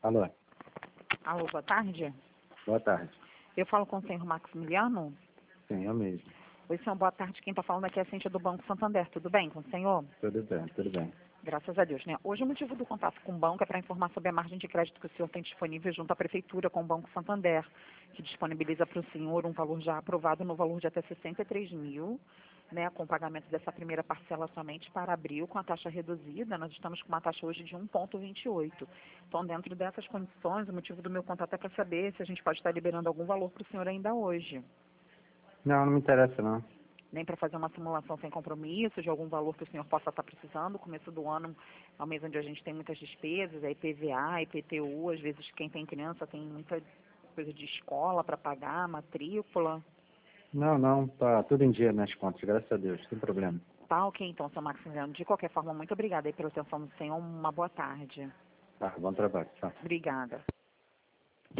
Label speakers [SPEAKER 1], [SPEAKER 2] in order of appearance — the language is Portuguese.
[SPEAKER 1] Alô,
[SPEAKER 2] Alô, boa tarde.
[SPEAKER 1] boa tarde.
[SPEAKER 2] Eu falo com o senhor Maximiliano.
[SPEAKER 1] Sim, eu mesmo.
[SPEAKER 2] Oi, senhor, boa tarde. Quem está falando aqui é a Cíntia do Banco Santander. Tudo bem com o senhor?
[SPEAKER 1] Tudo bem, tudo bem.
[SPEAKER 2] Graças a Deus, né? Hoje o motivo do contato com o banco é para informar sobre a margem de crédito que o senhor tem disponível junto à Prefeitura com o Banco Santander, que disponibiliza para o senhor um valor já aprovado no valor de até 63 mil, né, com o pagamento dessa primeira parcela somente para abril, com a taxa reduzida. Nós estamos com uma taxa hoje de 1,28. Então, dentro dessas condições, o motivo do meu contato é para saber se a gente pode estar liberando algum valor para o senhor ainda hoje.
[SPEAKER 1] Não, não me interessa não.
[SPEAKER 2] Nem para fazer uma simulação sem compromisso de algum valor que o senhor possa estar precisando. O começo do ano é um mês onde a gente tem muitas despesas, IPVA, IPTU, às vezes quem tem criança tem muita coisa de escola para pagar, matrícula.
[SPEAKER 1] Não, não, tá tudo em dia nas contas, graças a Deus, sem problema.
[SPEAKER 2] Tá ok, então, seu Maximiliano. De qualquer forma, muito obrigada aí pela atenção do senhor. Uma boa tarde.
[SPEAKER 1] Tá, bom trabalho, tchau.
[SPEAKER 2] Obrigada.